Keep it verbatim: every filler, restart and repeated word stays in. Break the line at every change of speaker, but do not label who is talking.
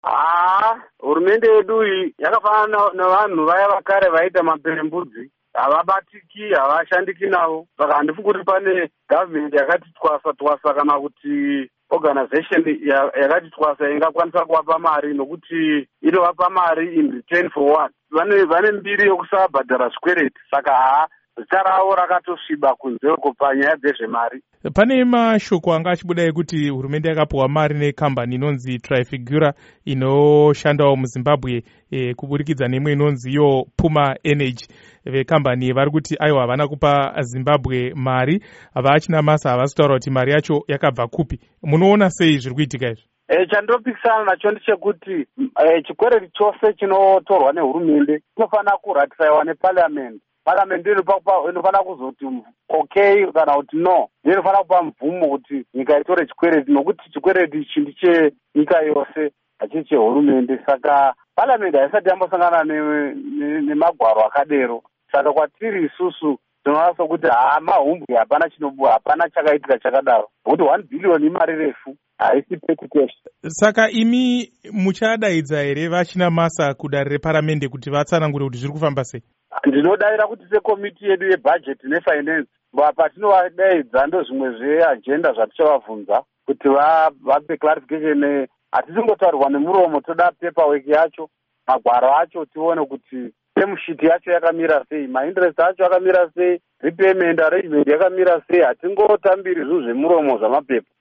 haa hurumende yedu iyi yakafanana nevanhu vaya vakare vaita maperembudzi, havabatiki, havashandiki navo. Saka handifi kuti pane gavhmendi yakati twasa twasa kana kuti organization yakati twasa ingakwanisa kuvapa mari, nokuti inovapa mari in return for what? Vane vane mbiri yokusabhadhara zvikwereti. Saka haa zita ravo rakatosviba kunzeko panyaya dzezvemari.
Pane mashoko anga achibuda ekuti hurumende yakapuwa mari nekambani inonzi Trafigura inoshandawo muZimbabwe e, kuburikidza nemwe inonzi yo Puma Energy. Vekambani vari kuti aiwa havana kupa Zimbabwe mari, havachina masa, havasi kutaura kuti mari yacho yakabva kupi. Munoona sei zviri kuitika izvi?
E, chandinopikisana nacho ndechekuti e, chikwereti chose chinotorwa nehurumende chinofanira kuratifaiwa neparliament. Parliament inofanira kuzoti okay kana kuti no, inofanira kupa mvumo kuti nyika itore chikwereti, nokuti chikwereti ichi ndichenyika yose hachisi chehurumende. Saka parliament haisati yambosangana nemagwaro akadero. Saka kwatiri isusu tinoona sokuti haa mahumbwe, hapana chinobu, hapana chakaitika chakadaro, nokuti one billion imari refu haisi petty cash.
Saka imi muchadaidza here vachina masa kudare reparamende kuti vatsanangure kuti zviri kufamba sei?
Ndinodaira kuti sekomiti yedu yebudget nefinance patinovadaidza ndo zvimwe zveagenda zvatichavabvunza kuti vape clarification. Hatisingotaurirwa nemuromo, toda paperwork yacho, magwaro acho, tione kuti temushiti yacho yakamira sei, mainterest acho yakamira sei, repayment arrangement yakamira sei. Hatingotambiri zvinhu zvemuromo zvamapepa.